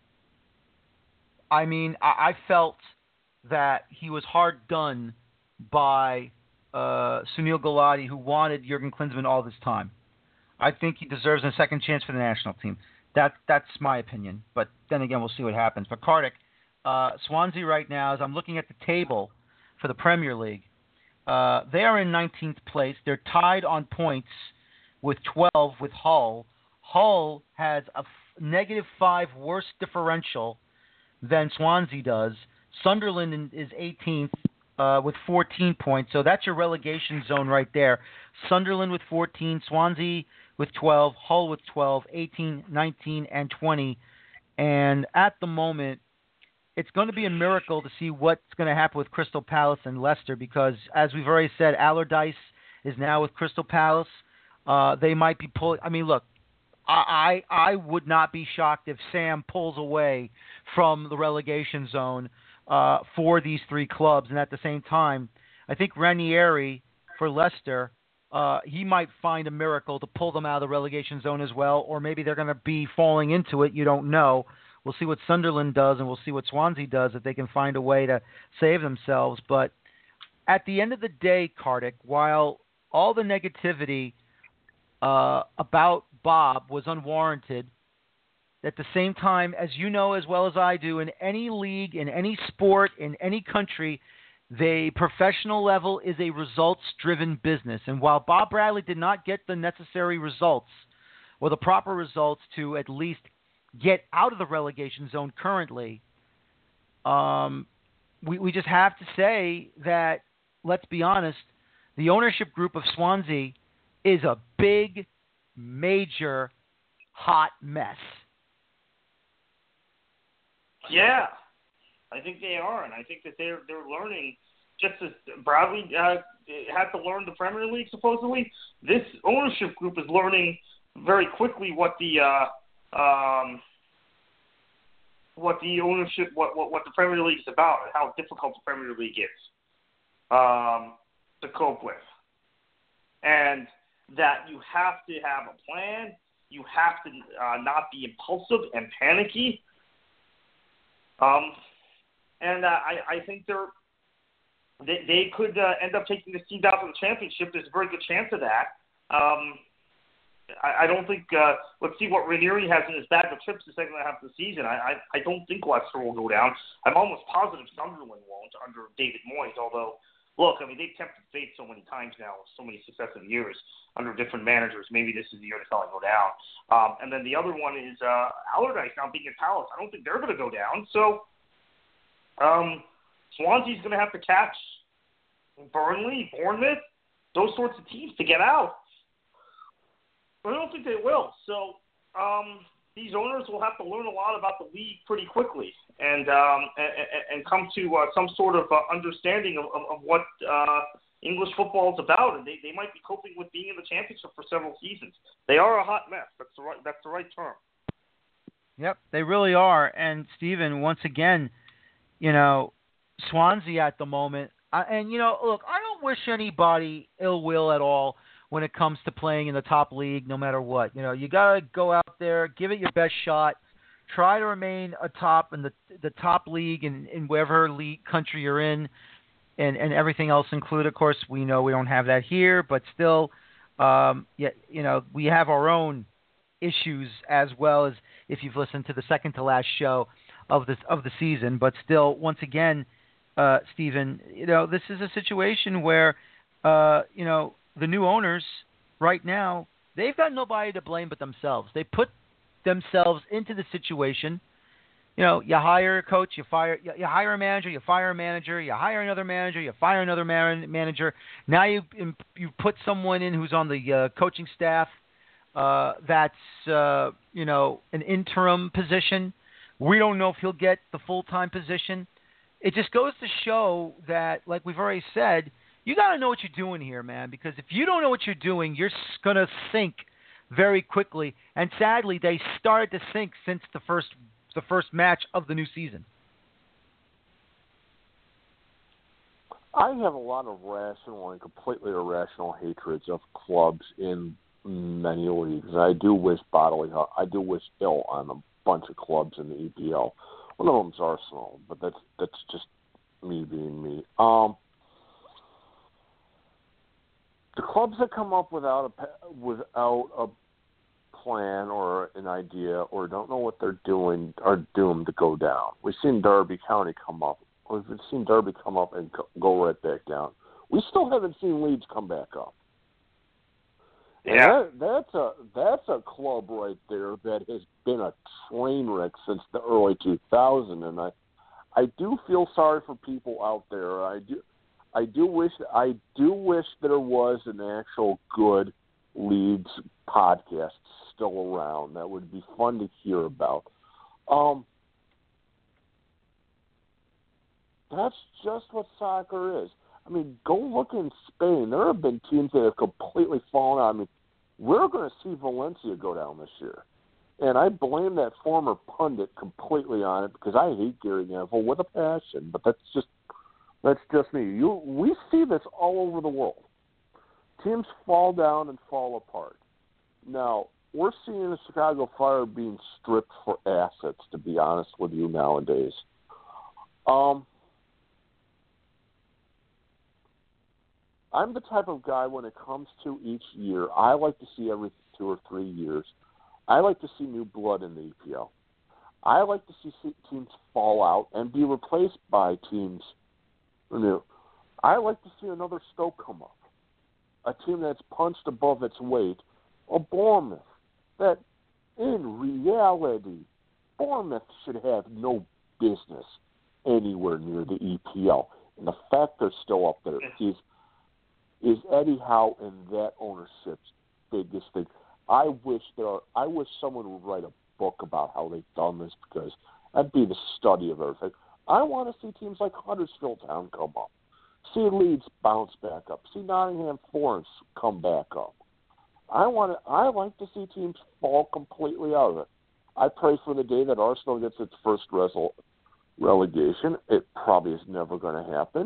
felt that he was hard done by Sunil Gulati, who wanted Jurgen Klinsmann all this time. I think he deserves a second chance for the national team. That's my opinion. But then again, we'll see what happens. But Kartik, Swansea right now, as I'm looking at the table for the Premier League, they are in 19th place. They're tied on points with 12 with Hull. Hull has a -5 worse differential than Swansea does. Sunderland is 18th with 14 points. So that's your relegation zone right there. Sunderland with 14, Swansea with 12, Hull with 12, 18, 19, and 20. And at the moment, it's going to be a miracle to see what's going to happen with Crystal Palace and Leicester because, as we've already said, Allardyce is now with Crystal Palace. They might be pulling – I mean, look, I would not be shocked if Sam pulls away from the relegation zone for these three clubs. And at the same time, I think Ranieri for Leicester, he might find a miracle to pull them out of the relegation zone as well, or maybe they're going to be falling into it. You don't know. We'll see what Sunderland does, and we'll see what Swansea does if they can find a way to save themselves. But at the end of the day, Kartik, while all the negativity about Bob was unwarranted, at the same time, as you know as well as I do, in any league, in any sport, in any country, the professional level is a results-driven business. And while Bob Bradley did not get the necessary results or the proper results to at least get out of the relegation zone currently, we just have to say that, let's be honest, the ownership group of Swansea is a big, major, hot mess. Yeah, I think they are, and I think that they're learning. Just as Bradley had to learn the Premier League, supposedly, this ownership group is learning very quickly what the ownership, what the Premier League is about, and how difficult the Premier League is to cope with, and that you have to have a plan. You have to not be impulsive and panicky. I think they could end up taking this team down to the championship. There's a very good chance of that. I don't think let's see what Ranieri has in his bag of tricks the second half of the season. I don't think Leicester will go down. I'm almost positive Sunderland won't under David Moyes, although, look, I mean, they've tempted fate so many times now, so many successive years under different managers. Maybe this is the year to tell them go down. And then the other one is Allardyce now being at Palace. I don't think they're going to go down. So Swansea's going to have to catch Burnley, Bournemouth, those sorts of teams to get out. But I don't think they will. So these owners will have to learn a lot about the league pretty quickly and come to some sort of understanding of what English football is about. And they might be coping with being in the championship for several seasons. They are a hot mess. That's the right term. Yep, they really are. And, Stephen, once again, Swansea at the moment, look, I don't wish anybody ill will at all when it comes to playing in the top league, no matter what. You got to go out there, give it your best shot, try to remain atop in the top league in whatever league country you're in, and everything else included. Of course, we know we don't have that here, but still, we have our own issues as well, as if you've listened to the second to last show of the season. But still, once again, Stephen, this is a situation where the new owners right now, they've got nobody to blame but themselves. They put themselves into the situation. You hire a coach, you hire a manager, you fire a manager, you hire another manager, you fire another manager. Now you put someone in who's on the coaching staff that's an interim position. We don't know if he'll get the full-time position. It just goes to show that, like we've already said, you got to know what you're doing here, man, because if you don't know what you're doing, you're going to sink very quickly. And sadly, they started to sink since the first match of the new season. I have a lot of rational and completely irrational hatreds of clubs in many leagues. I do wish ill on a bunch of clubs in the EPL. One of them's Arsenal, but that's just me being me. The clubs that come up without a plan or an idea or don't know what they're doing are doomed to go down. We've seen Derby County come up. We've seen Derby come up and go right back down. We still haven't seen Leeds come back up. Yeah, that's a club right there that has been a train wreck since the early 2000s, and I do feel sorry for people out there. I do wish there was an actual good Leeds podcast still around. That would be fun to hear about. That's just what soccer is. I mean, go look in Spain. There have been teams that have completely fallen out. I mean, we're going to see Valencia go down this year. And I blame that former pundit completely on it because I hate Gary Neville with a passion, but that's just me. We see this all over the world. Teams fall down and fall apart. Now, we're seeing the Chicago Fire being stripped for assets, to be honest with you, nowadays. I'm the type of guy when it comes to each year, I like to see every 2 or 3 years. I like to see new blood in the EPL. I like to see teams fall out and be replaced by teams new. I like to see another Stoke come up, a team that's punched above its weight, or Bournemouth, that in reality, Bournemouth should have no business anywhere near the EPL. And the fact they're still up there is Eddie Howe and that ownership's biggest thing. I wish someone would write a book about how they've done this because that'd be the study of everything. I want to see teams like Huddersfield Town come up, see Leeds bounce back up, see Nottingham Forest come back up. I like to see teams fall completely out of it. I pray for the day that Arsenal gets its first relegation. It probably is never going to happen.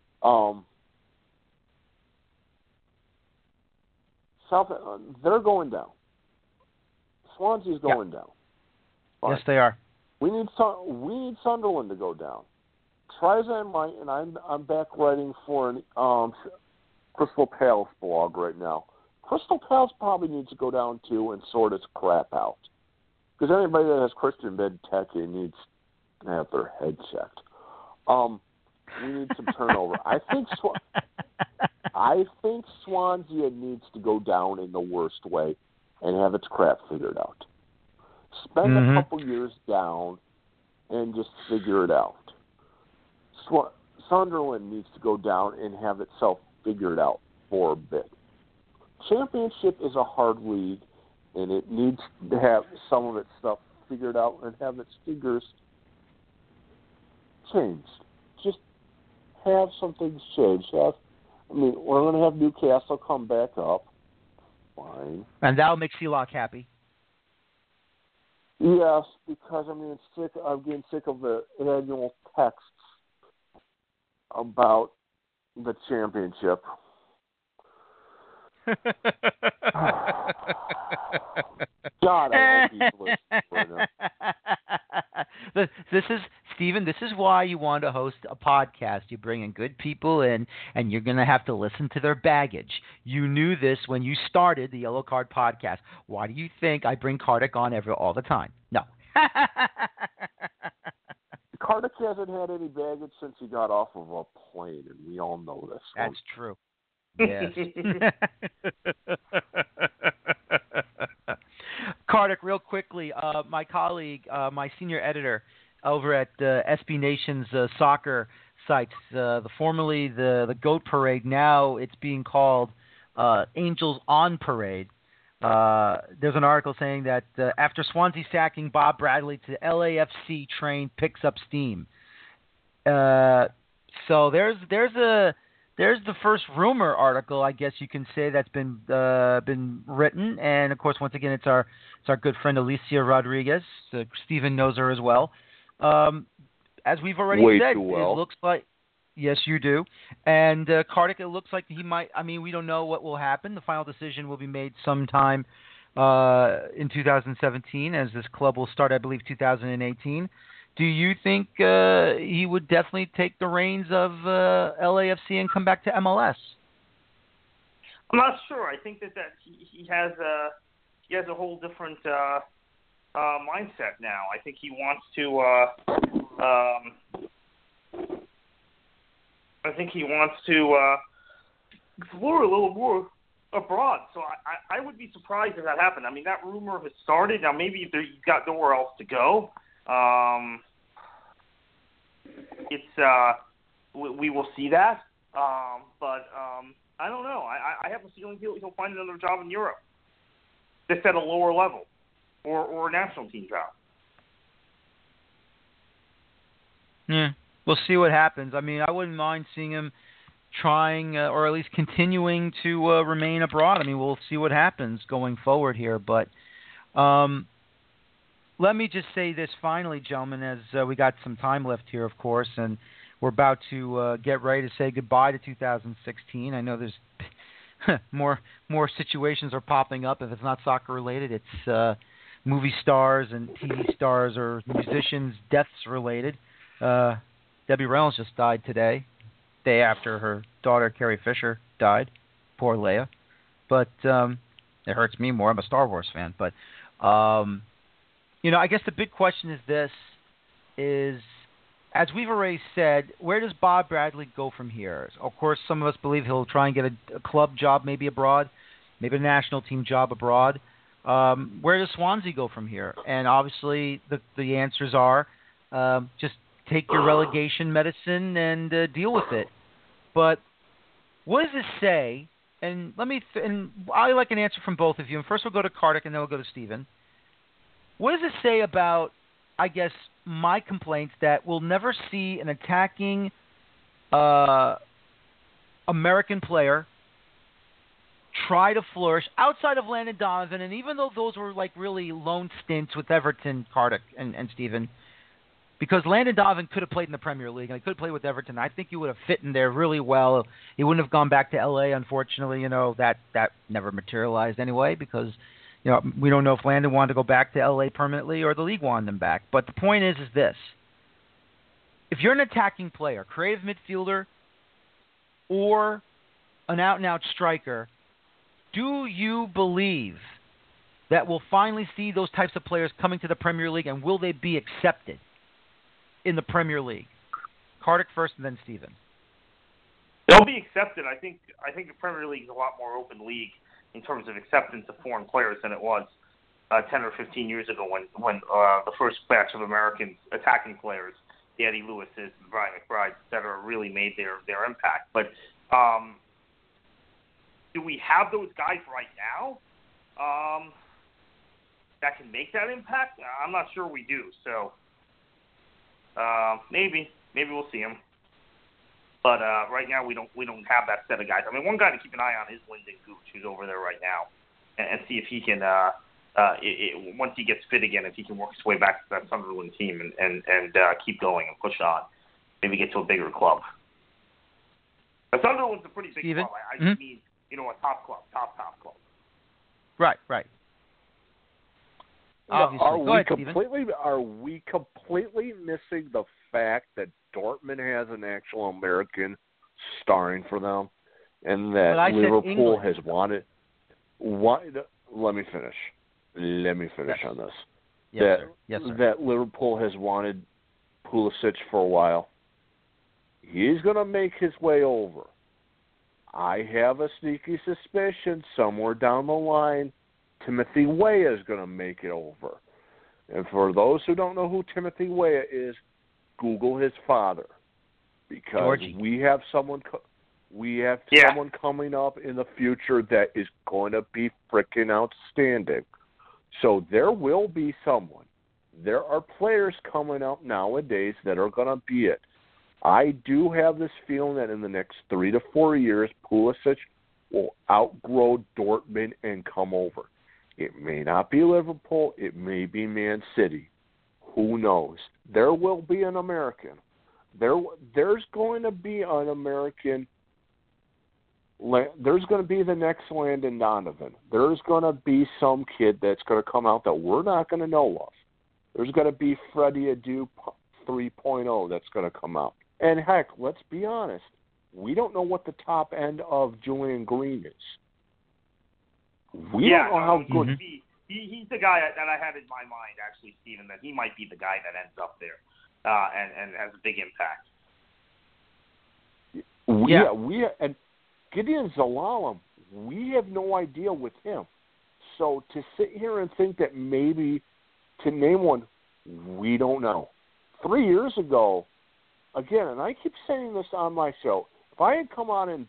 They're going down. Swansea's going down. Fine. Yes, they are. We need Sunderland to go down. Try as I might, and I'm back writing for an Crystal Palace blog right now. Crystal Palace probably needs to go down too and sort its crap out. Because anybody that has Christian Benteke needs to have their head checked. We need some turnover. I think Swansea needs to go down in the worst way and have its crap figured out. Spend a couple years down and just figure it out. Sunderland needs to go down and have itself figured out for a bit. Championship is a hard league, and it needs to have some of its stuff figured out and have its figures changed. Just have some things changed. We're going to have Newcastle come back up. Fine. And that'll make Sealock happy. Yes, because I'm getting sick of the annual texts about the championship. God, I hope he's listening right now. This is Stephen. This is why you want to host a podcast. You bring in good people in, and you're going to have to listen to their baggage. You knew this when you started the Yellow Card podcast. Why do you think I bring Kartik on all the time? No. Kartik hasn't had any baggage since he got off of a plane, and we all know this. That's true. Yes. Kartik, real quickly, my colleague, my senior editor over at SB Nation's soccer sites, formerly the Goat Parade, now it's being called Angels on Parade. There's an article saying that after Swansea sacking Bob Bradley to LAFC train picks up steam. So there's the first rumor article, I guess you can say, that's been written, and of course, once again, it's our good friend Alicia Rodriguez. Stephen knows her as well. As we've already said, it looks like Yes, you do. And Kartik, it looks like he might. I mean, we don't know what will happen. The final decision will be made sometime in 2017, as this club will start, I believe, 2018. Do you think he would definitely take the reins of LAFC and come back to MLS? I'm not sure. I think that he has a whole different mindset now. I think he wants to explore a little more abroad. So I would be surprised if that happened. I mean, that rumor has started. Now maybe he's got nowhere else to go. We will see that. But I don't know. I have a feeling he'll find another job in Europe. Just at a lower level, or a national team job. Yeah, we'll see what happens. I mean, I wouldn't mind seeing him trying or at least continuing to remain abroad. I mean, we'll see what happens going forward here. But let me just say this finally, gentlemen, as we got some time left here, of course, and we're about to get ready to say goodbye to 2016. I know there's more situations are popping up. If it's not soccer related, it's movie stars and TV stars or musicians' deaths related. Debbie Reynolds just died today, day after her daughter Carrie Fisher died. Poor Leia. But it hurts me more. I'm a Star Wars fan. But I guess the big question is this: as we've already said, where does Bob Bradley go from here? Of course, some of us believe he'll try and get a club job maybe abroad, maybe a national team job abroad. Where does Swansea go from here? And obviously the answers are just take your relegation medicine and deal with it. But what does this say? And I like an answer from both of you. And first we'll go to Kartik and then we'll go to Stephen. What does it say about, I guess, my complaints that we'll never see an attacking American player try to flourish outside of Landon Donovan? And even though those were like really lone stints with Everton, Kartik and Stephen, because Landon Donovan could have played in the Premier League and he could have played with Everton, I think he would have fit in there really well. He wouldn't have gone back to LA, unfortunately. That never materialized anyway, because we don't know if Landon wanted to go back to LA permanently or the league wanted him back. But the point is this: if you're an attacking player, creative midfielder, or an out-and-out striker, do you believe that we'll finally see those types of players coming to the Premier League, and will they be accepted in the Premier League? Kartik first and then Stephen. They'll be accepted. I think the Premier League is a lot more open league in terms of acceptance of foreign players than it was 10 or 15 years ago when the first batch of American attacking players, the Eddie Lewises, the Brian McBrides, et cetera, really made their impact. But do we have those guys right now that can make that impact? I'm not sure we do. So maybe we'll see them. But right now we don't have that set of guys. I mean, one guy to keep an eye on is Lyndon Gooch, who's over there right now, and see if he can, once he gets fit again, if he can work his way back to that Sunderland team and keep going and push on, maybe get to a bigger club. But Sunderland's a pretty big Steven? club. I mean, a top club, top club. Right. Obviously. Are we completely missing the fact that Dortmund has an actual American starring for them, and that Liverpool has wanted? Let me finish on this. Yes, sir. That Liverpool has wanted Pulisic for a while. He's going to make his way over. I have a sneaky suspicion somewhere down the line, Timothy Weah is going to make it over. And for those who don't know who Timothy Weah is, Google his father, because Georgie. we have someone coming up in the future that is going to be freaking outstanding. So there will be someone. There are players coming up nowadays that are going to be it. I do have this feeling that in the next 3 to 4 years, Pulisic will outgrow Dortmund and come over. It may not be Liverpool. It may be Man City. Who knows? There will be an American. there's going to be an American. There's going to be the next Landon Donovan. There's going to be some kid that's going to come out that we're not going to know of. There's going to be Freddie Adu 3.0 that's going to come out. And heck, let's be honest. We don't know what the top end of Julian Green is. We don't know how good. Mm-hmm. He's the guy that I had in my mind, actually, Stephen, that he might be the guy that ends up there and has a big impact. And Gideon Zalalem, we have no idea with him. So to sit here and think that maybe to name one, we don't know. 3 years ago, again, and I keep saying this on my show, if I had come on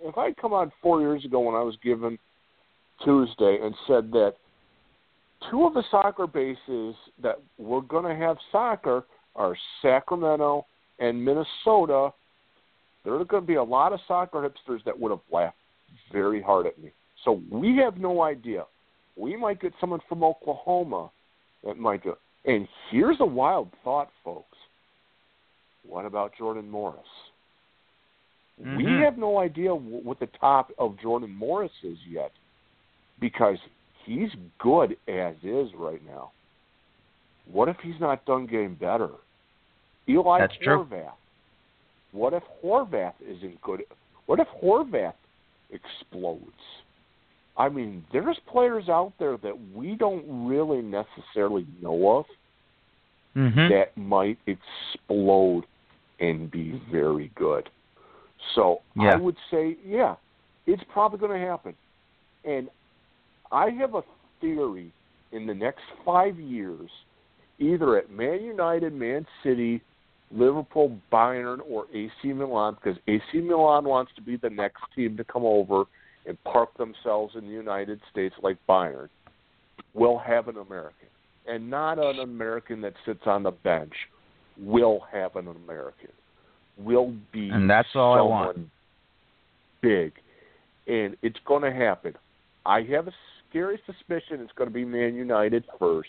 4 years ago when I was given Tuesday and said that two of the soccer bases that we're going to have soccer are Sacramento and Minnesota, there are going to be a lot of soccer hipsters that would have laughed very hard at me. So we have no idea. We might get someone from Oklahoma that might go. And here's a wild thought, folks. What about Jordan Morris? Mm-hmm. We have no idea what the top of Jordan Morris is yet because he's good as is right now. What if he's not done getting better? Eli That's Horvath. True. What if Horvath isn't good? What if Horvath explodes? I mean, there's players out there that we don't really necessarily know of that might explode and be very good. So I would say, it's probably going to happen. And I have a theory in the next 5 years, either at Man United, Man City, Liverpool, Bayern, or AC Milan, because AC Milan wants to be the next team to come over and park themselves in the United States like Bayern, will have an American. And not an American that sits on the bench. Will have an American. Will be and that's all I want. Big. And it's going to happen. I have a scary suspicion it's going to be Man United first.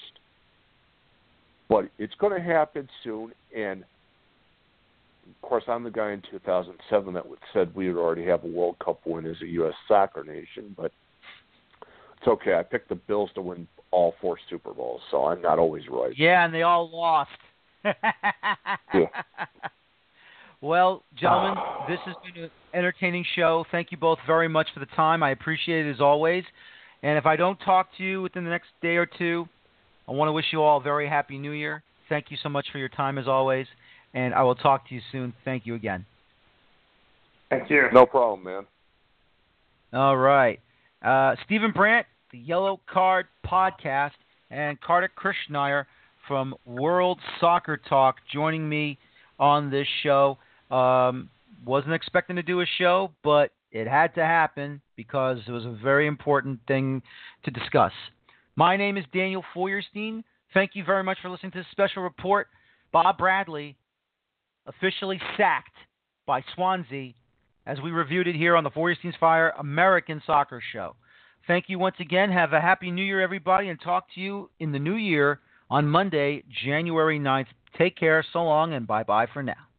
But it's going to happen soon. And, of course, I'm the guy in 2007 that said we would already have a World Cup win as a U.S. soccer nation. But it's okay. I picked the Bills to win all 4 Super Bowls, so I'm not always right. Yeah, and they all lost. Yeah. Well, gentlemen, this has been an entertaining show. Thank you both very much for the time. I appreciate it as always. And if I don't talk to you within the next day or two, I want to wish you all a very happy New Year. Thank you so much for your time as always, and I will talk to you soon. Thank you again. Thank you. No problem, man. All right. Stephen Brandt, the Yellow Card Podcast, and Carter Kirschneier from World Soccer Talk joining me on this show. Wasn't expecting to do a show, but it had to happen because it was a very important thing to discuss. My name is Daniel Feuerstein. Thank you very much for listening to this special report. Bob Bradley officially sacked by Swansea as we reviewed it here on the Feuerstein's Fire American Soccer Show. Thank you once again. Have a happy New Year, everybody, and talk to you in the new year on Monday, January 9th. Take care, so long, and bye-bye for now.